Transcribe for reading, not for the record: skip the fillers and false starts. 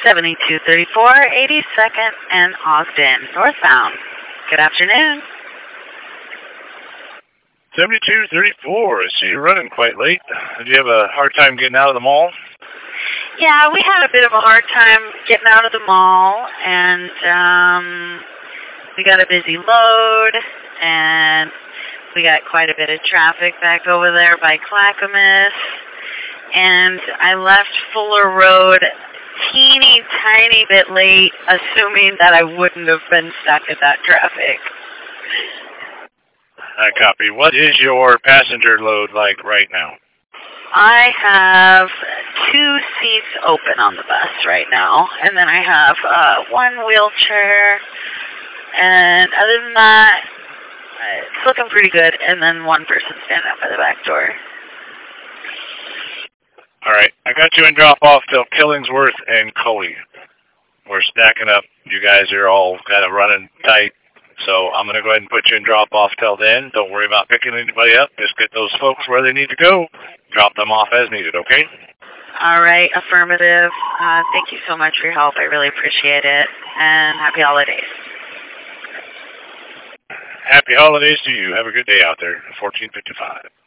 7234, 82nd and Austin, northbound. Good afternoon. 7234. I see you're running quite late. Did you have a hard time getting out of the mall? Yeah, we had a bit of a hard time getting out of the mall, and we got a busy load, and we got quite a bit of traffic back over there by Clackamas, and I left Fuller Road teeny tiny bit late, assuming that I wouldn't have been stuck in that traffic. I copy. What is your passenger load like right now? I have 2 seats open on the bus right now, and then I have one wheelchair, and other than that, it's looking pretty good, and then one person standing up by the back door. All right, I got you in drop-off till Killingsworth and Coley. We're stacking up. You guys are all kind of running tight, so I'm going to go ahead and put you in drop-off till then. Don't worry about picking anybody up. Just get those folks where they need to go. Drop them off as needed, okay? All right, affirmative. Thank you so much for your help. I really appreciate it, and happy holidays. Happy holidays to you. Have a good day out there. 1455.